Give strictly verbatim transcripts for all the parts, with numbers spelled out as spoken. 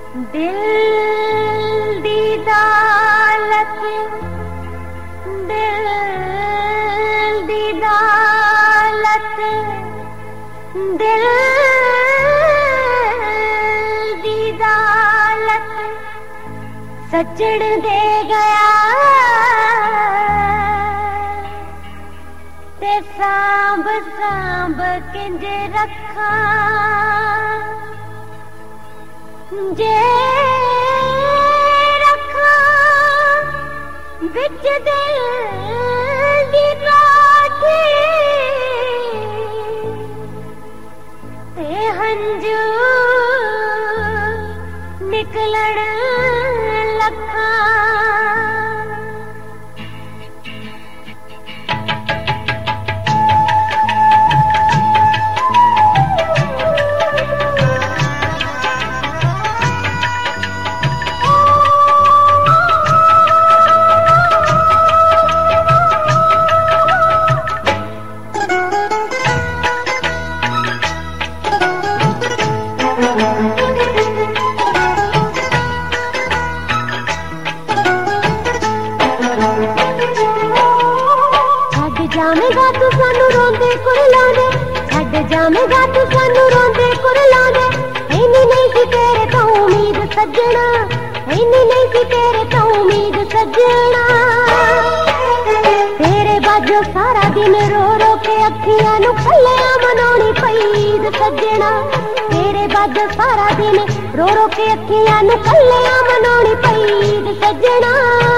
दिल दी दौलत, दिल दी दौलत, दिल दी दौलत सजण दे गया ते सांभ सांभ किंज रखा, जे रखा बिच दिल दी काठी ते हंजू निकलण लखा। जावेगा तू सानू रोंदे कुरलाने, छड्ड जावेगा तू सानू रोंदे कुरलाने। इन्नी नहीं सी तेरे तो उम्मीद सजना, इन्नी नहीं सी तेरे तो उम्मीद सजना। तेरे बाजो सारा दिन रो रो के अखियां नू कल्लियां मनाउणी पईद सजना। तेरे बाजो सारा दिन रो रो के अखियां नू कल्लियां मनाउणी पईद सजना।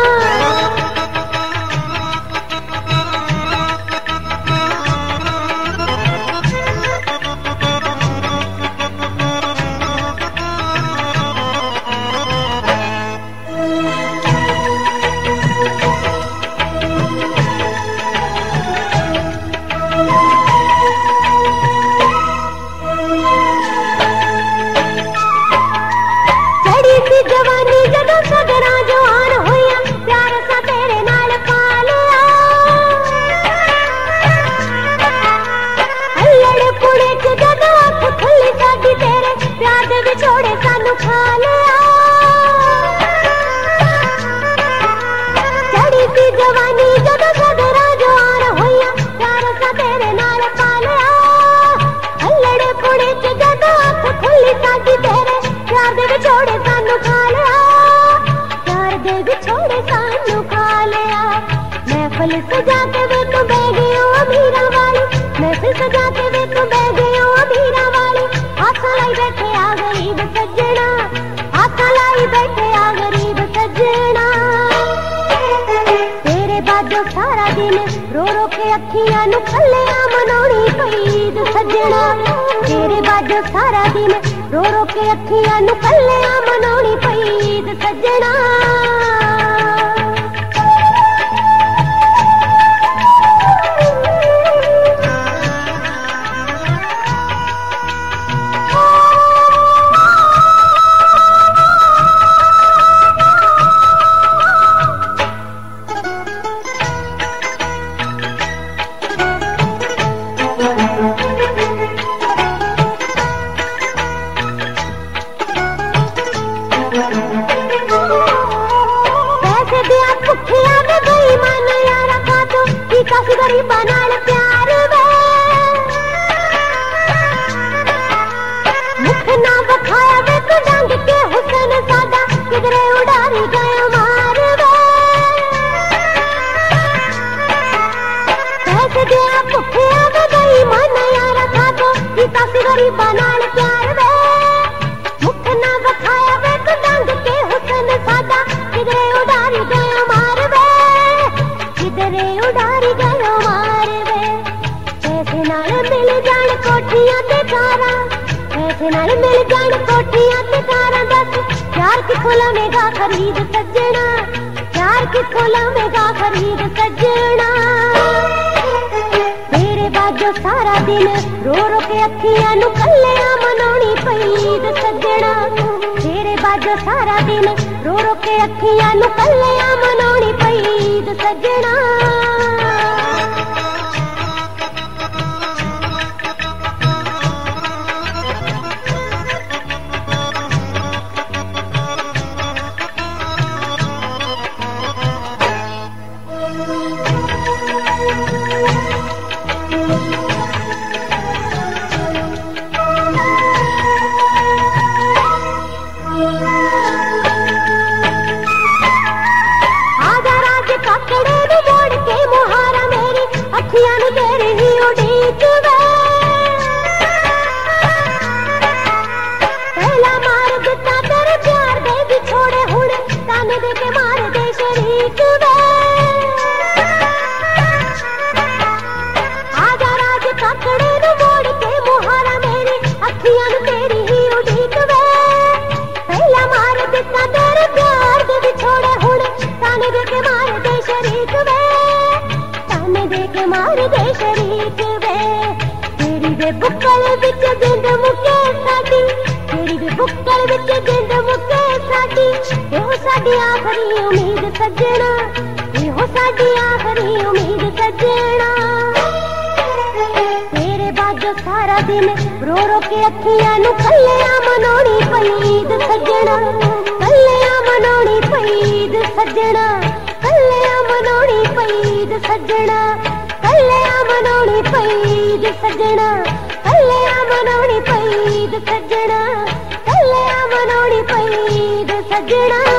जवानी जदों सगरा जवान होया, प्यार सा तेरे नाल पा लिया। अल्लड़ पुड़े च जदों अख खुली साडी तेरे प्यार दे विछोड़े सानू खा लिया। चढ़ी सी जवानी जदों सगरा जवान होया, प्यार सा तेरे नाल पा लिया। अल्लड़ पुड़े च जदों अख खुली साडी तेरे प्यार दे विछोड़े सानू खा लिया। प्यार दे विछोड़े सानू खा लिया। महफिल सजा के वे तू बह गई ओ अमीरा वाली, महफिल सजा के वे तू बह गई ओ अमीरा वाली। आसा लाई बैठे आ गरीब सजना, आसा लाई बैठे आ गरीब सजना। तेरे बाजो सारा दिन रो रो के अखियां नू कल्लियां मनाउणी पईद सजना। तेरे बाजो सारा दिन रो रो के अखियां नू कल्लियां मनाउणी पईद सजना। गरीबा नाल प्यार वे मुख ना बखाया वे तू डंग के हुसन सादा, किधरे उड़ारी गया मार वे। पैसे दिया भुखिया वे गई मन यारा खा तो कीता सी गरीबा नाल प्यार वे। मुख ना बखाया वे तू डंग के हुसन सादा, किधरे उड़ारी गया मार वे, किधरे उड़ारी गया। कोठियां ते कारां, पैसे नाल मिल जाण कोठियां ते कारां। दस प्यार किथों लवेगा खरीद सजना, प्यार किथों लवेगा खरीद सजना। तेरे बाजो सारा दिन रो रो के अखियां नू कल्लियां मनाउणी पईद सजना। तेरे बाजो सारा दिन रो रो के अखियां नू कल्लियां मनाउणी पईद सजना। प्यार विच जिंद मुके साडी एहो साडी आखरी उम्मीद सजना एहो साडी आखरी उम्मीद सजना तेरे बाजो सारा दिन रो रो के अखियां नू कल्लियां मनाउणी पई ईद सजना कल्लियां मनाउणी पई ईद सजना कल्लियां मनाउणी पई ईद सजना कल्लियां मनाउणी पई ईद सजना कल्लियां मनाउणी पई ईद सजना कल्लियां मनाउणी पई ईद सजना।